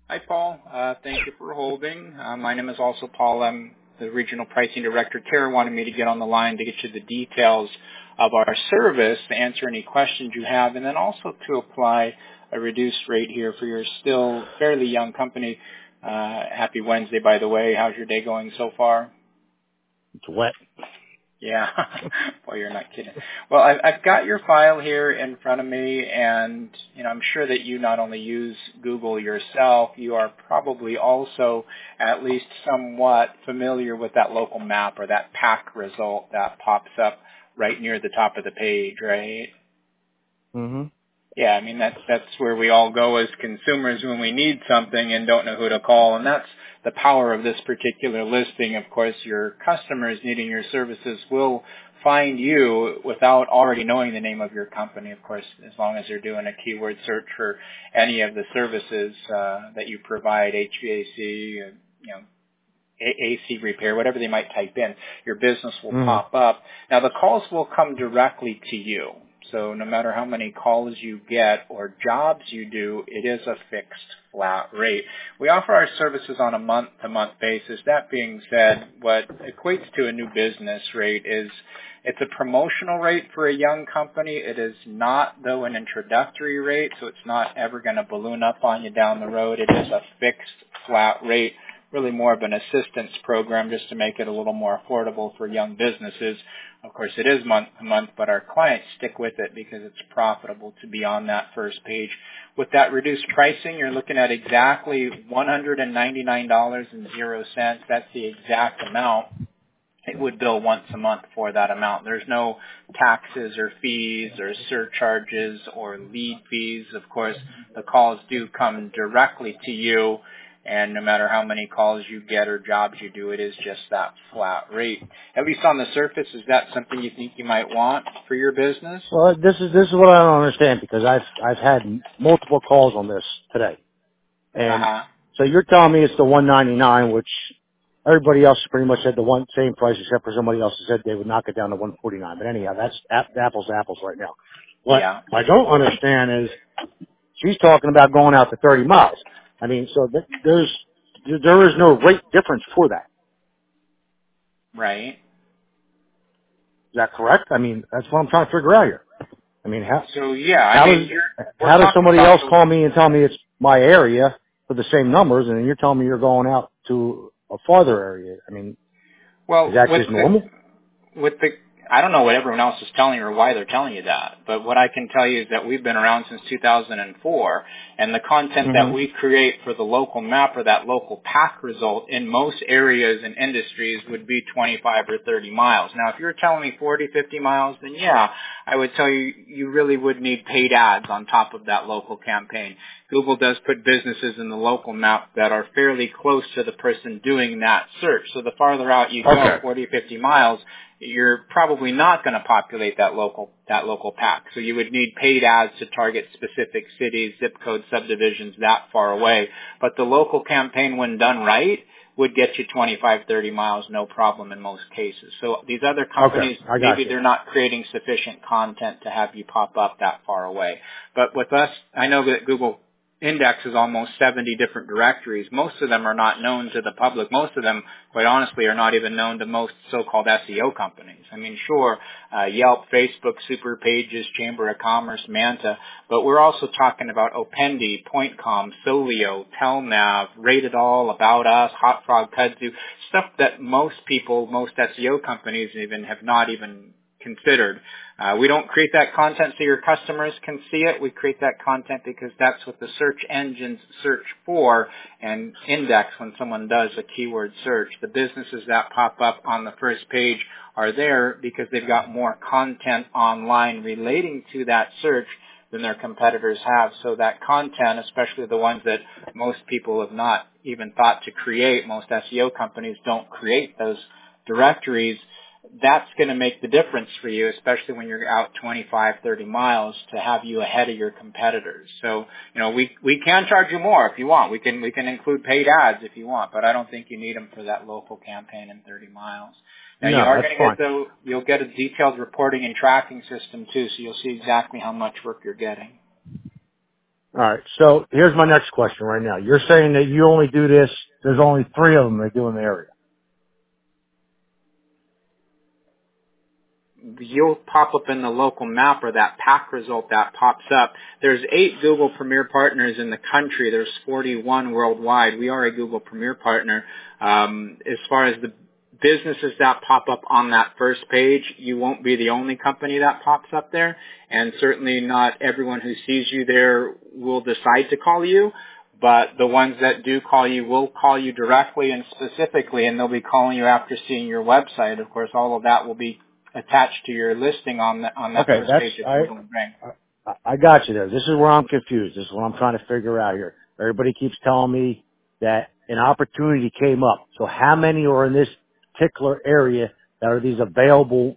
Hi, Paul. Thank you for holding. My name is also Paul. I'm the Regional Pricing Director. Tara wanted me to get on the line to get you the details of our service, to answer any questions you have, and then also to apply a reduced rate here for your still fairly young company. Happy Wednesday, by the way. How's your day going so far? It's wet. Yeah. Boy, you're not kidding. Well, I've got your file here in front of me, and I'm sure that you not only use Google yourself, you are probably also at least somewhat familiar with that local map or that pack result that pops up right near the top of the page, right? Mm-hmm. Yeah, I mean, that's where we all go as consumers when we need something and don't know who to call, and that's the power of this particular listing. Of course, your customers needing your services will find you without already knowing the name of your company, of course, as long as they're doing a keyword search for any of the services that you provide, HVAC, AC repair, whatever they might type in, your business will pop up. Now, the calls will come directly to you. So no matter how many calls you get or jobs you do, it is a fixed flat rate. We offer our services on a month-to-month basis. That being said, what equates to a new business rate is it's a promotional rate for a young company. It is not, though, an introductory rate, so it's not ever going to balloon up on you down the road. It is a fixed flat rate, really more of an assistance program just to make it a little more affordable for young businesses. Of course, it is month to month, but our clients stick with it because it's profitable to be on that first page. With that reduced pricing, you're looking at exactly $199.00. That's the exact amount it would bill once a month for that amount. There's no taxes or fees or surcharges or lead fees. Of course, the calls do come directly to you. And no matter how many calls you get or jobs you do, it is just that flat rate. At least on the surface, is that something you think you might want for your business? Well, this is what I don't understand, because I've had multiple calls on this today, and so you're telling me it's the $199, which everybody else pretty much said the same price, except for somebody else who said they would knock it down to $149. But anyhow, that's apples to apples right now. What I don't understand is she's talking about going out to 30 miles. I mean, so there is no rate difference for that. Right. Is that correct? I mean, that's what I'm trying to figure out here. I mean, how does somebody else call me and tell me it's my area for the same numbers, and then you're telling me you're going out to a farther area? I mean, is that just normal? I don't know what everyone else is telling you or why they're telling you that, but what I can tell you is that we've been around since 2004, and the content that we create for the local map or that local pack result in most areas and industries would be 25 or 30 miles. Now, if you're telling me 40, 50 miles, then yeah, I would tell you you really would need paid ads on top of that local campaign. Google does put businesses in the local map that are fairly close to the person doing that search. So the farther out you go, 40, 50 miles, you're probably not going to populate that local pack. So you would need paid ads to target specific cities, zip code subdivisions that far away. But the local campaign, when done right, would get you 25, 30 miles, no problem in most cases. So these other companies, maybe they're not creating sufficient content to have you pop up that far away. But with us, I know that Google indexes almost 70 different directories. Most of them are not known to the public. Most of them, quite honestly, are not even known to most so-called SEO companies. I mean, sure, Yelp, Facebook, Superpages, Chamber of Commerce, Manta, but we're also talking about Opendi, PointCom, Solio, Telnav, Rate It All, About Us, Hot Frog, Kudzu, stuff that most people, most SEO companies even have not even considered. We don't create that content so your customers can see it. We create that content because that's what the search engines search for and index when someone does a keyword search. The businesses that pop up on the first page are there because they've got more content online relating to that search than their competitors have. So that content, especially the ones that most people have not even thought to create, most SEO companies don't create those directories, that's going to make the difference for you, especially when you're out 25, 30 miles, to have you ahead of your competitors. So, we can charge you more if you want. We can include paid ads if you want, but I don't think you need them for that local campaign in 30 miles. Now, you are going to get, you'll get a detailed reporting and tracking system too, so you'll see exactly how much work you're getting. All right. So here's my next question right now. You're saying that you only do this. There's only 3 of them that do in the area. You'll pop up in the local map or that pack result that pops up. There's 8 Google Premier partners in the country. There's 41 worldwide. We are a Google Premier partner. As far as the businesses that pop up on that first page, you won't be the only company that pops up there, and certainly not everyone who sees you there will decide to call you. But the ones that do call you will call you directly and specifically, and they'll be calling you after seeing your website. Of course, all of that will be attached to your listing on that Okay, first page of Google Bing. I got you there. This is where I'm confused. This is what I'm trying to figure out here. Everybody keeps telling me that an opportunity came up. So how many are in this particular area that are these available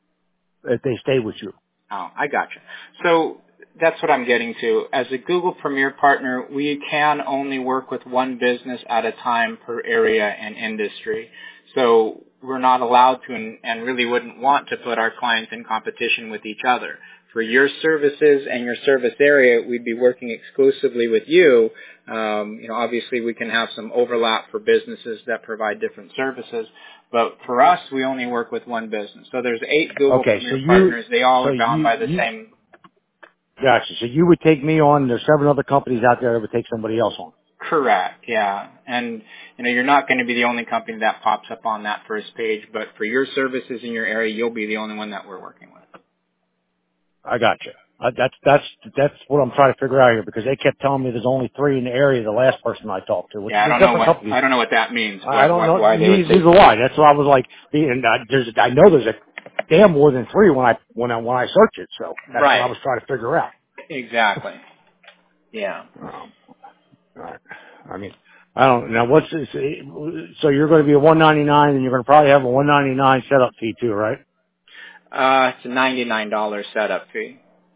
if they stay with you? Oh, I gotcha. So that's what I'm getting to. As a Google Premier partner, we can only work with one business at a time per area and industry. So we're not allowed to and really wouldn't want to put our clients in competition with each other. For your services and your service area, we'd be working exclusively with you. Obviously we can have some overlap for businesses that provide different services, but for us, we only work with one business. So there's 8 Google Premier partners. They all are bound by the same. Gotcha. So you would take me on. There's 7 other companies out there that would take somebody else on. Correct, yeah. And, you're not going to be the only company that pops up on that first page, but for your services in your area, you'll be the only one that we're working with. I gotcha. That's what I'm trying to figure out here, because they kept telling me there's only 3 in the area. The last person I talked to. Yeah, I don't know what that means. I don't know. Why they would say why. That's why I was like, and I know there's a damn more than 3 when I search it. So that's what I was trying to figure out. Exactly. Yeah. All right. I mean, I don't know. What's this? So you're going to be a $199, and you're going to probably have a $199 setup fee too, right? It's a $99 setup fee.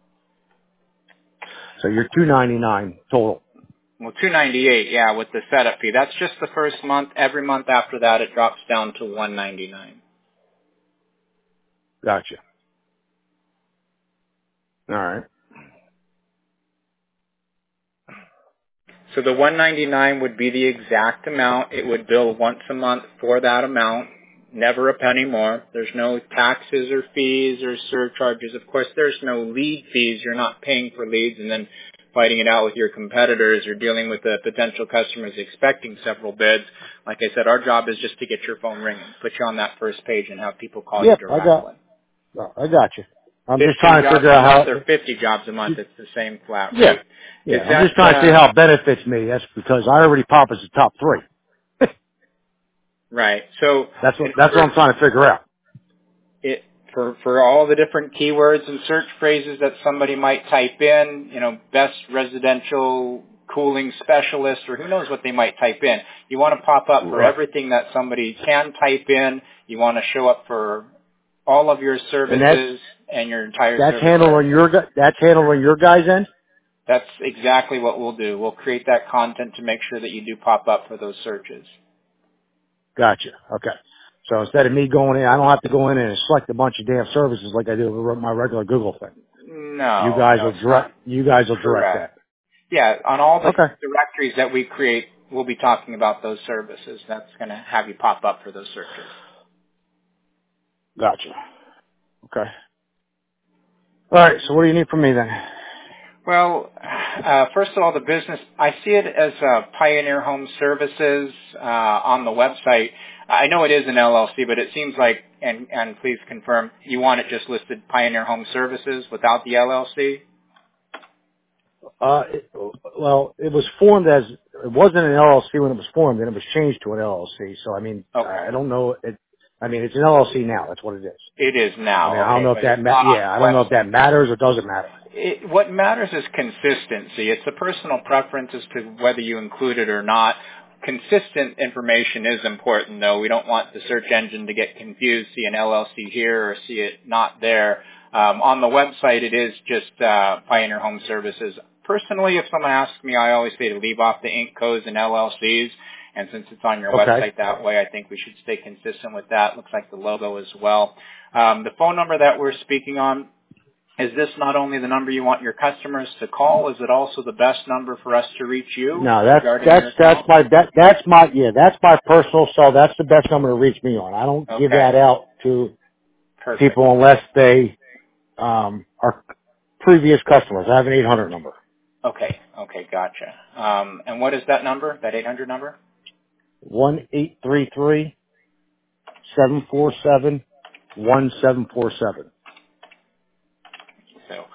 So you're $299 total. Well, $298, yeah, with the setup fee. That's just the first month. Every month after that, it drops down to $199. Gotcha. All right. So the $199 would be the exact amount. It would bill once a month for that amount, never a penny more. There's no taxes or fees or surcharges. Of course, there's no lead fees. You're not paying for leads and then fighting it out with your competitors or dealing with the potential customers expecting several bids. Like I said, our job is just to get your phone ringing, put you on that first page and have people call you directly. I got you. I'm just trying to figure out how. Or 50 jobs a month, it's the same flat rate. Yeah. Yeah, I'm just trying to see how it benefits me. That's because I already pop as the top 3. Right. So that's what I'm trying to figure out. For all the different keywords and search phrases that somebody might type in, best residential cooling specialist, or who knows what they might type in. You want to pop up for everything that somebody can type in. You want to show up for all of your services and your entire service. That's handling your guys' end? That's exactly what we'll do. We'll create that content to make sure that you do pop up for those searches. Gotcha. Okay. So instead of me going in, I don't have to go in and select a bunch of damn services like I do with my regular Google thing. No. You guys will direct that. Yeah, on all the directories that we create, we'll be talking about those services. That's going to have you pop up for those searches. Gotcha. Okay. All right. So what do you need from me then? Well, first of all, the business, I see it as Pioneer Home Services on the website. I know it is an LLC, but it seems like, and please confirm, you want it just listed Pioneer Home Services without the LLC? It was formed as, it wasn't an LLC when it was formed, and it was changed to an LLC. So, I mean, I don't know. It's an LLC now. That's what it is. It is now. I don't know if that I don't know if that matters or doesn't matter. What matters is consistency. It's a personal preference as to whether you include it or not. Consistent information is important, though. We don't want the search engine to get confused, see an LLC here or see it not there. On the website, it is just Pioneer Home Services. Personally, if someone asks me, I always say to leave off the Inc. codes and LLCs. And since it's on your website that way, I think we should stay consistent with that. Looks like the logo as well. The phone number that we're speaking on Is this not only the number you want your customers to call? Is it also the best number for us to reach you? No, that's my personal cell. That's the best number to reach me on. I don't give that out to people unless they are previous customers. I have an 800 number. Okay, gotcha. And what is that number? That 800 number? 1-833-747-1747. So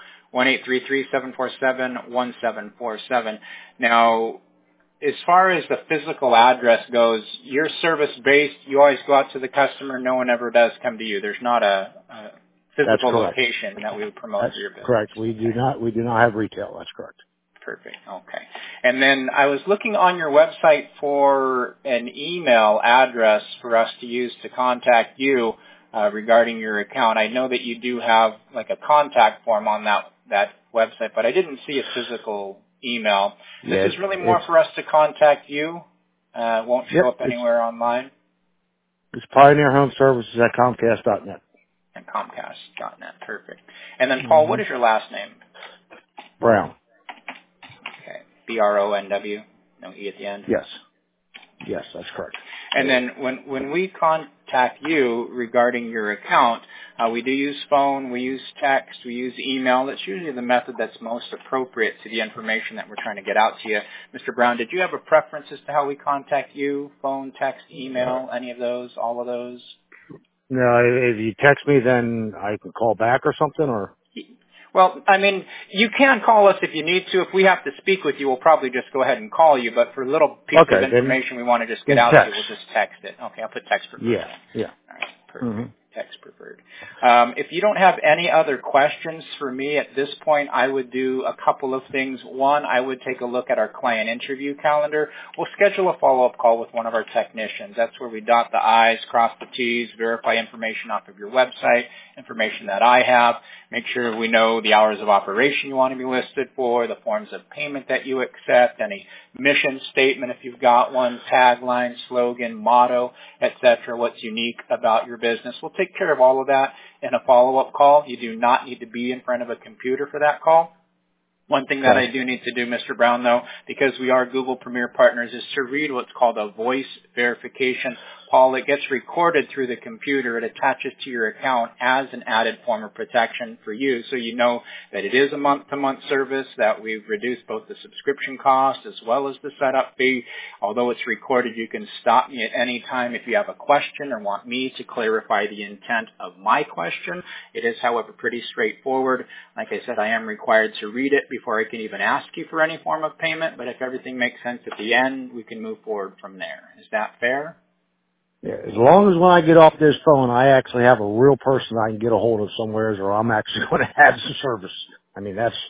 1-833-747-1747. Now, as far as the physical address goes, you're service-based. You always go out to the customer. No one ever does come to you. There's not a physical location that we would promote for your business. Correct. We do not have retail. That's correct. Perfect. Okay. And then I was looking on your website for an email address for us to use to contact you regarding your account. I know that you do have like a contact form on that website, but I didn't see a physical email. This is really more for us to contact you. Won't show up anywhere online. It's Pioneer Home Services at Comcast.net. At Comcast.net. Perfect. And then, Paul, what is your last name? Brown. Okay. B-R-O-N-W. No E at the end? Yes. Yes, that's correct. And then when we contact you regarding your account, we do use phone, we use text, we use email. That's usually the method that's most appropriate to the information that we're trying to get out to you. Mr. Brown, did you have a preference as to how we contact you? Phone, text, email, any of those, all of those? No, if you text me, then I can call back or something, or? Well, I mean, you can call us if you need to. If we have to speak with you, we'll probably just go ahead and call you. But for a little piece of information we want to just get out to you, we'll just text it. Okay, I'll put text preferred. Yeah. All right, perfect. Text preferred. If you don't have any other questions for me at this point, I would do a couple of things. One, I would take a look at our client interview calendar. We'll schedule a follow-up call with one of our technicians. That's where we dot the I's, cross the T's, verify information off of your website, information that I have, make sure we know the hours of operation you want to be listed for, the forms of payment that you accept, any mission statement if you've got one, tagline, slogan, motto, etc., what's unique about your business. We'll take care of all of that in a follow-up call. You do not need to be in front of a computer for that call. One thing that I do need to do, Mr. Brown, though, because we are Google Premier Partners, is to read what's called a voice verification. Paul, it gets recorded through the computer. It attaches to your account as an added form of protection for you, so you know that it is a month-to-month service, that we've reduced both the subscription cost as well as the setup fee. Although it's recorded, you can stop me at any time if you have a question or want me to clarify the intent of my question. It is, however, pretty straightforward. Like I said, I am required to read it before I can even ask you for any form of payment, but if everything makes sense at the end, we can move forward from there. Is that fair? Yeah, as long as when I get off this phone, I actually have a real person I can get a hold of somewhere, or I'm actually going to have some service. I mean, that's,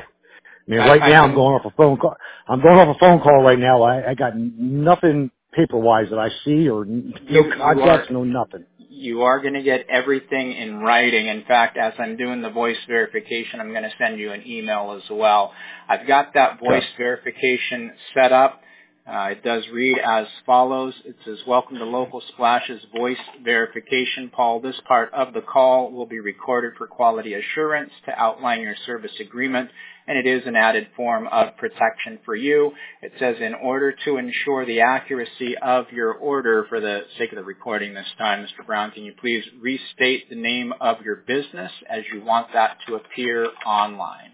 right now I'm going off a phone call. I'm going off a phone call right now. I got nothing paper-wise that I see, or no contacts, no nothing. You are going to get everything in writing. In fact, as I'm doing the voice verification, I'm going to send you an email as well. I've got that voice verification set up. It does read as follows. It says, welcome to Local Splash's voice verification. Paul, this part of the call will be recorded for quality assurance to outline your service agreement, and it is an added form of protection for you. It says, in order to ensure the accuracy of your order, for the sake of the recording this time, Mr. Brown, can you please restate the name of your business as you want that to appear online?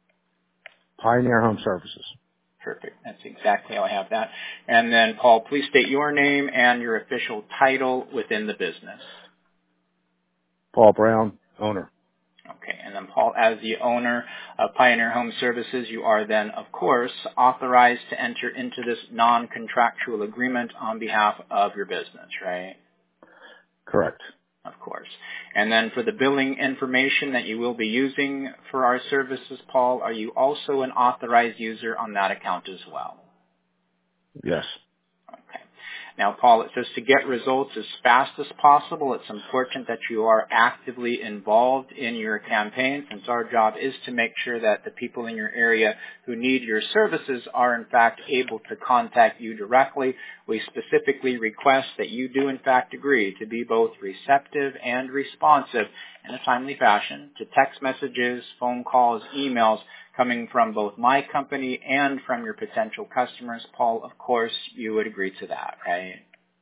Pioneer Home Services. Perfect. That's exactly how I have that. And then, Paul, please state your name and your official title within the business. Paul Brown, owner. Okay. And then, Paul, as the owner of Pioneer Home Services, you are then, of course, authorized to enter into this non-contractual agreement on behalf of your business, right? Correct. Of course. And then for the billing information that you will be using for our services, Paul, are you also an authorized user on that account as well? Yes. Okay. Now, Paul, it says to get results as fast as possible, it's important that you are actively involved in your campaign, since our job is to make sure that the people in your area who need your services are in fact able to contact you directly. We specifically request that you do in fact agree to be both receptive and responsive in a timely fashion to text messages, phone calls, emails coming from both my company and from your potential customers. Paul, of course, you would agree to that, right?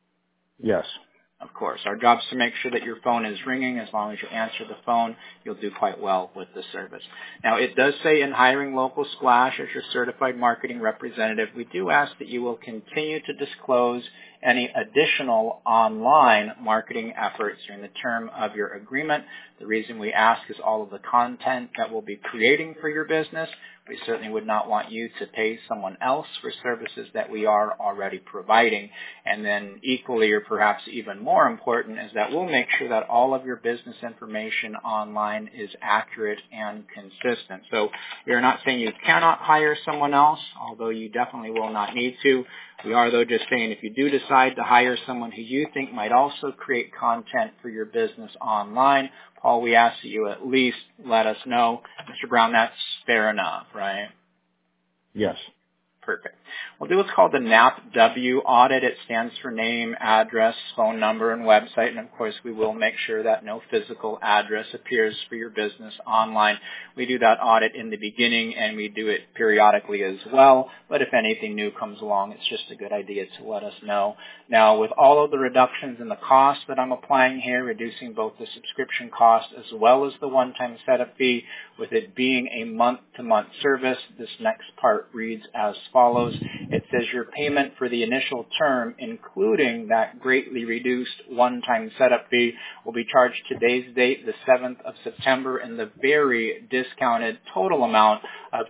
Yes. Of course. Our job is to make sure that your phone is ringing. As long as you answer the phone, you'll do quite well with the service. Now, it does say in hiring Local Splash as your certified marketing representative, we do ask that you will continue to disclose any additional online marketing efforts during the term of your agreement. The reason we ask is all of the content that we'll be creating for your business. We certainly would not want you to pay someone else for services that we are already providing. And then equally, or perhaps even more important, is that we'll make sure that all of your business information online is accurate and consistent. So we are not saying you cannot hire someone else, although you definitely will not need to. We are, though, just saying if you do decide to hire someone who you think might also create content for your business online, Paul, we ask that you at least let us know. Mr. Brown, that's fair enough, right? Yes. Perfect. We'll do what's called the NAPW audit. It stands for name, address, phone number, and website. And, of course, we will make sure that no physical address appears for your business online. We do that audit in the beginning, and we do it periodically as well. But if anything new comes along, it's just a good idea to let us know. Now, with all of the reductions in the cost that I'm applying here, reducing both the subscription cost as well as the one-time setup fee, with it being a month-to-month service, this next part reads as follows. It says your payment for the initial term, including that greatly reduced one-time setup fee, will be charged today's date, the 7th of September, in the very discounted total amount of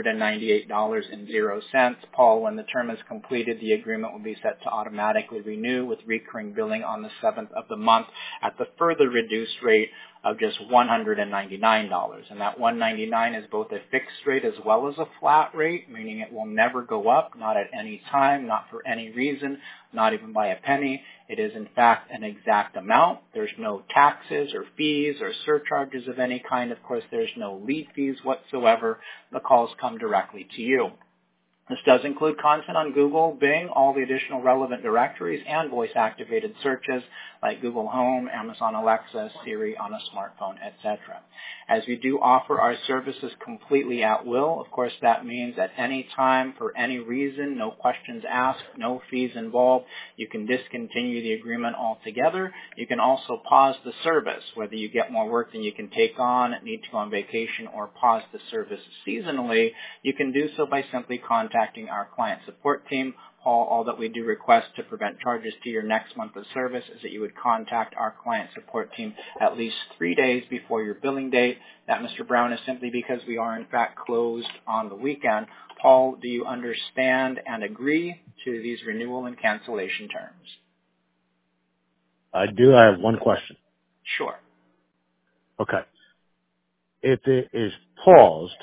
$298.00. Paul, when the term is completed, the agreement will be set to automatically renew with recurring billing on the 7th of the month at the further reduced rate of just $199. And that $199 is both a fixed rate as well as a flat rate, meaning it will never go up, not at any time, not for any reason, not even by a penny. It is, in fact, an exact amount. There's no taxes or fees or surcharges of any kind. Of course, there's no lead fees whatsoever. The calls come directly to you. This does include content on Google, Bing, all the additional relevant directories, and voice-activated searches like Google Home, Amazon Alexa, Siri on a smartphone, etc. As we do offer our services completely at will, of course that means at any time, for any reason, no questions asked, no fees involved, you can discontinue the agreement altogether. You can also pause the service, whether you get more work than you can take on, need to go on vacation, or pause the service seasonally. You can do so by simply contacting our client support team. All that we do request to prevent charges to your next month of service is that you would contact our client support team at least 3 days before your billing date. That, Mr. Brown, is simply because we are in fact closed on the weekend. Paul, do you understand and agree to these renewal and cancellation terms? I do. I have one question. Sure. Okay. If it is paused,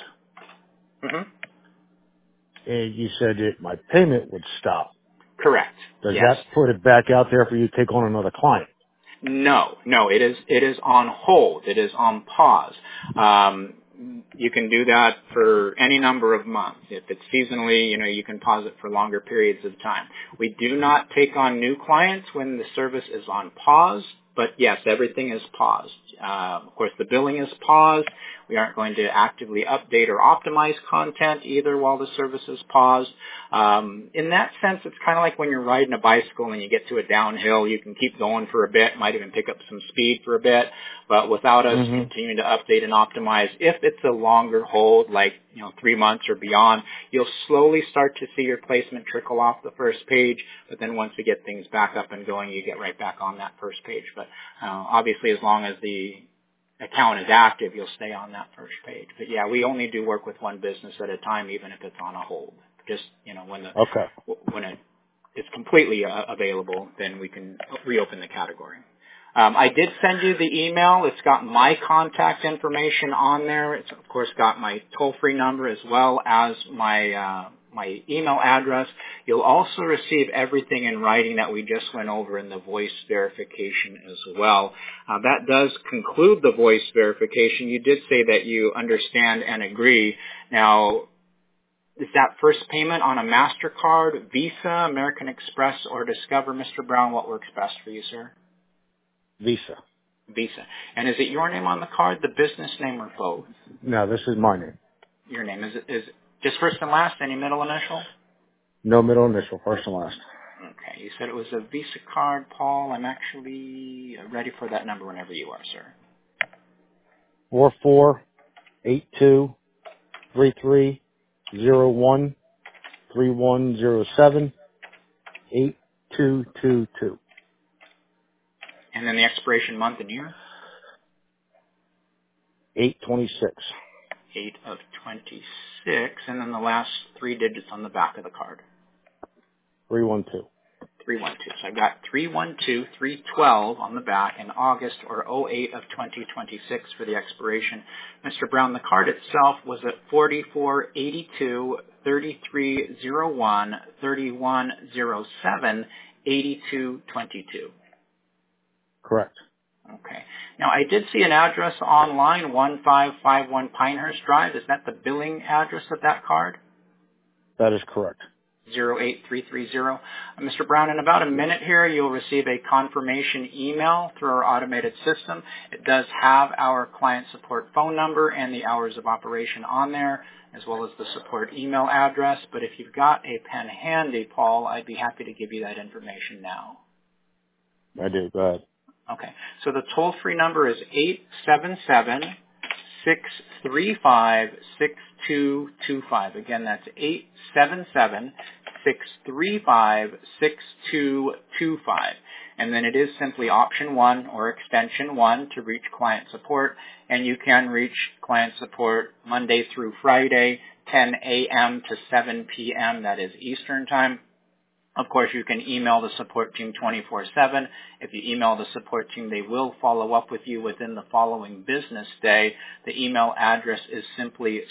and you said that my payment would stop. Correct. Does that put it back out there for you to take on another client? No, it is on hold. It is on pause. You can do that for any number of months. If it's seasonally, you can pause it for longer periods of time. We do not take on new clients when the service is on pause, but yes, everything is paused. Of course, the billing is paused. We aren't going to actively update or optimize content either while the service is paused. In that sense, it's kind of like when you're riding a bicycle and you get to a downhill, you can keep going for a bit, might even pick up some speed for a bit, but without us continuing to update and optimize, if it's a longer hold, like 3 months or beyond, you'll slowly start to see your placement trickle off the first page, but then once we get things back up and going, you get right back on that first page. But obviously, as long as the account is active, you'll stay on that first page. But yeah, we only do work with one business at a time, even if it's on a hold. Just, when it's completely available, then we can reopen the category. I did send you the email. It's got my contact information on there. It's, of course, got my toll-free number as well as my my email address. You'll also receive everything in writing that we just went over in the voice verification as well. That does conclude the voice verification. You did say that you understand and agree. Now, is that first payment on a MasterCard, Visa, American Express, or Discover? Mr. Brown, what works best for you, sir? Visa. Visa. And is it your name on the card, the business name, or both? No, this is my name. Your name. Is it just first and last? Any middle initial? No middle initial, first and last. Okay. You said it was a Visa card, Paul. I'm actually ready for that number whenever you are, sir. 4482330131078222. And then the expiration month and year? 826. 8 of 26. And then the last 3 digits on the back of the card. 312. 312. So I've got 312, 312 on the back in August or 08 of 2026 for the expiration. Mr. Brown, the card itself was at 4482 3301 3107 8222. Correct. Okay. Now, I did see an address online, 1551 Pinehurst Drive. Is that the billing address of that card? That is correct. 08330. Mr. Brown, in about a minute here, you'll receive a confirmation email through our automated system. It does have our client support phone number and the hours of operation on there, as well as the support email address. But if you've got a pen handy, Paul, I'd be happy to give you that information now. I do. Go ahead. Okay. So the toll-free number is 877-635-6225. Again, that's 877-635-6225. And then it is simply option 1 or extension 1 to reach client support. And you can reach client support Monday through Friday, 10 a.m. to 7 p.m. That is Eastern Time. Of course, you can email the support team 24/7. If you email the support team, they will follow up with you within the following business day. The email address is simply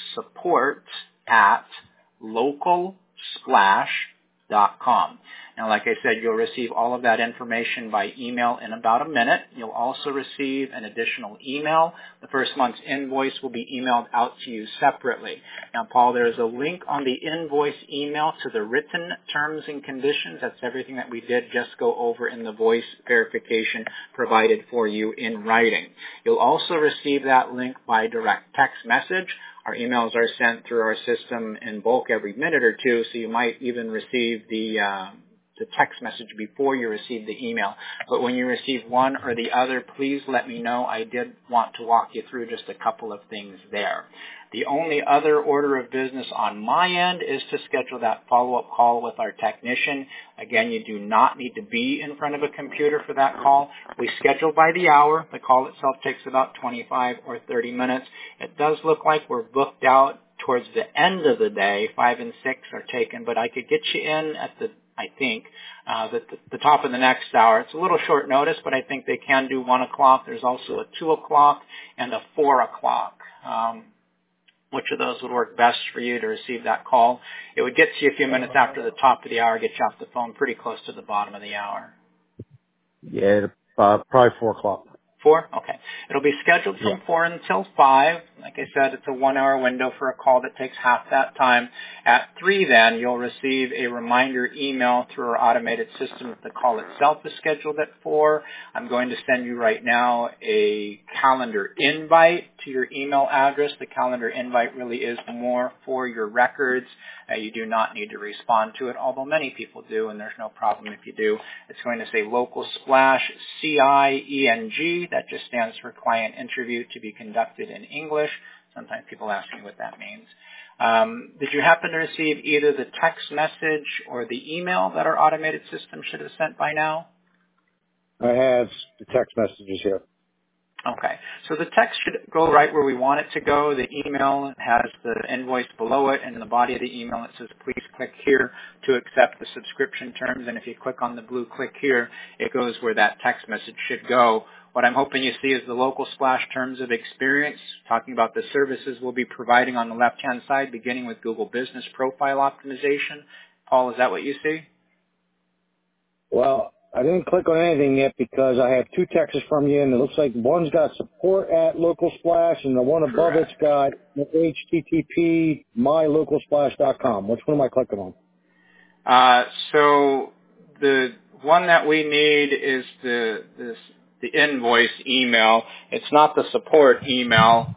support@localsplash.com. Now, like I said, you'll receive all of that information by email in about a minute. You'll also receive an additional email. The first month's invoice will be emailed out to you separately. Now, Paul, there is a link on the invoice email to the written terms and conditions. That's everything that we did just go over in the voice verification provided for you in writing. You'll also receive that link by direct text message. Our emails are sent through our system in bulk every minute or two, so you might even receive the text message before you receive the email. But when you receive one or the other, please let me know. I did want to walk you through just a couple of things there. The only other order of business on my end is to schedule that follow-up call with our technician. Again, you do not need to be in front of a computer for that call. We schedule by the hour. The call itself takes about 25 or 30 minutes. It does look like we're booked out towards the end of the day. 5 and 6 are taken, but I could get you in at the top of the next hour. It's a little short notice, but I think they can do 1 o'clock. There's also a 2 o'clock and a 4 o'clock. Which of those would work best for you to receive that call? It would get to you a few minutes after the top of the hour, get you off the phone pretty close to the bottom of the hour. Yeah, probably 4 o'clock. 4? Okay. It'll be scheduled from 4 until 5. Like I said, it's a 1-hour window for a call that takes half that time. At 3 then, you'll receive a reminder email through our automated system that the call itself is scheduled at 4. I'm going to send you right now a calendar invite to your email address. The calendar invite really is more for your records. You do not need to respond to it, although many people do, and there's no problem if you do. It's going to say Local Splash CIENG. That just stands for Client Interview to be conducted in English. Sometimes people ask me what that means. Did you happen to receive either the text message or the email that our automated system should have sent by now? I have the text messages here. Okay. So the text should go right where we want it to go. The email has the invoice below it, and in the body of the email it says, please click here to accept the subscription terms. And if you click on the blue click here, it goes where that text message should go. What I'm hoping you see is the Local Splash terms of experience, talking about the services we'll be providing on the left-hand side, beginning with Google Business Profile Optimization. Paul, is that what you see? Well, I didn't click on anything yet because I have 2 texts from you, and it looks like one's got support at Local Splash, and the one above it's got HTTP mylocalsplash.com. Which one am I clicking on? So the one that we need is the invoice email. It's not the support email.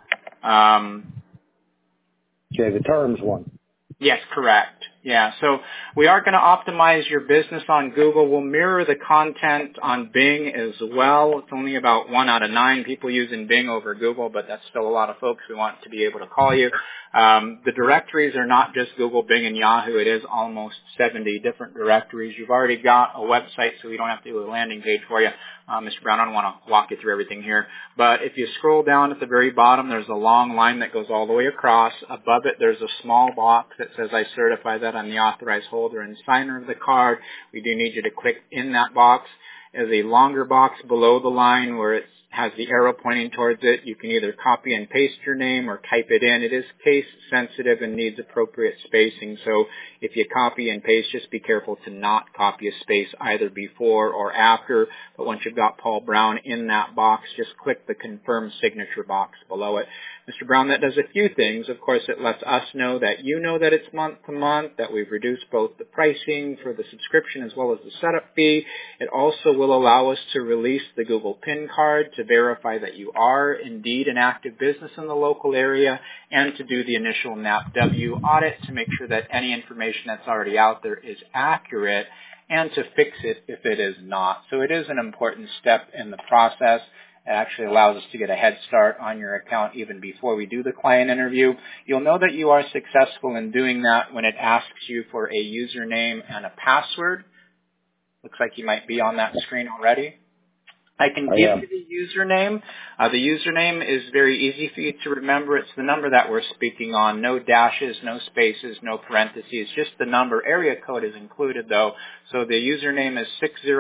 Okay, the terms one. Yes, correct. Yeah, so we are going to optimize your business on Google. We'll mirror the content on Bing as well. It's only about 1 out of 9 people using Bing over Google, but that's still a lot of folks who want to be able to call you. The directories are not just Google, Bing, and Yahoo. It is almost 70 different directories. You've already got a website, so we don't have to do a landing page for you. Mr. Brown, I don't want to walk you through everything here. But if you scroll down at the very bottom, there's a long line that goes all the way across. Above it, there's a small box that says, I certify that I'm the authorized holder and signer of the card. We do need you to click in that box. There's a longer box below the line where it has the arrow pointing towards it. You can either copy and paste your name or type it in. It is case sensitive and needs appropriate spacing. So if you copy and paste, just be careful to not copy a space either before or after. But once you've got Paul Brown in that box, just click the confirm signature box below it. Mr. Brown, that does a few things. Of course, it lets us know that you know that it's month to month, that we've reduced both the pricing for the subscription as well as the setup fee. It also will allow us to release the Google PIN card to verify that you are indeed an active business in the local area and to do the initial NAPW audit to make sure that any information that's already out there is accurate and to fix it if it is not. So it is an important step in the process. It actually allows us to get a head start on your account even before we do the client interview. You'll know that you are successful in doing that when it asks you for a username and a password. Looks like you might be on that screen already. I can give you the username. The username is very easy for you to remember. It's the number that we're speaking on. No dashes, no spaces, no parentheses, just the number. Area code is included, though. So the username is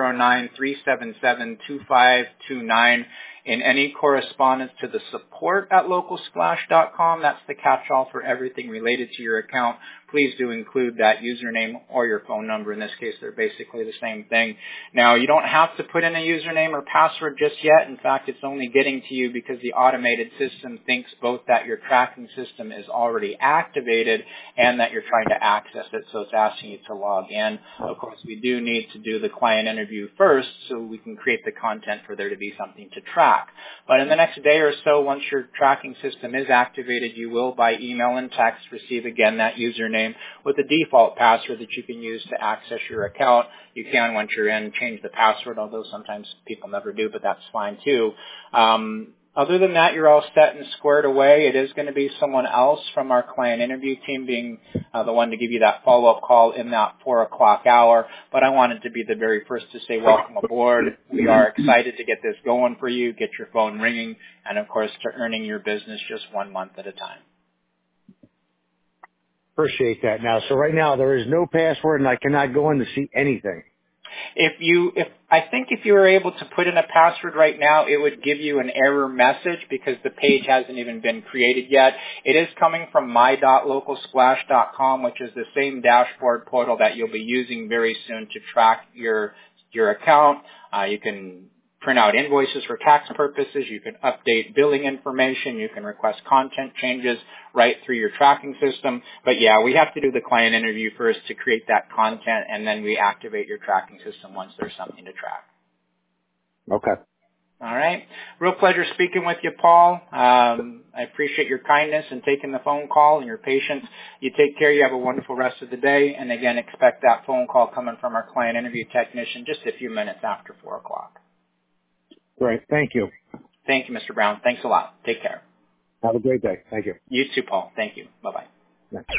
609-377-2529. In any correspondence to the support at localsplash.com, that's the catch-all for everything related to your account. Please do include that username or your phone number. In this case, they're basically the same thing. Now, you don't have to put in a username or password just yet. In fact, it's only getting to you because the automated system thinks both that your tracking system is already activated and that you're trying to access it, so it's asking you to log in. Of course, we do need to do the client interview first so we can create the content for there to be something to track. But in the next day or so, once your tracking system is activated, you will, by email and text, receive again that username with a default password that you can use to access your account. You can, once you're in, change the password, although sometimes people never do, but that's fine too. Other than that, you're all set and squared away. It is going to be someone else from our client interview team being the one to give you that follow-up call in that 4 o'clock hour. But I wanted to be the very first to say welcome aboard. We are excited to get this going for you, get your phone ringing, and, of course, to earning your business just 1 month at a time. Appreciate that. Now, so right now there is no password and I cannot go in to see anything. I think if you were able to put in a password right now, it would give you an error message because the page hasn't even been created yet. It is coming from my.localsplash.com, which is the same dashboard portal that you'll be using very soon to track your account. You can print out invoices for tax purposes. You can update billing information. You can request content changes right through your tracking system. But yeah, we have to do the client interview first to create that content, and then we activate your tracking system once there's something to track. Okay. All right. Real pleasure speaking with you, Paul. I appreciate your kindness and taking the phone call and your patience. You take care. You have a wonderful rest of the day. And again, expect that phone call coming from our client interview technician just a few minutes after 4 o'clock. Great. Thank you. Thank you, Mr. Brown. Thanks a lot. Take care. Have a great day. Thank you. You too, Paul. Thank you. Bye-bye. Yeah.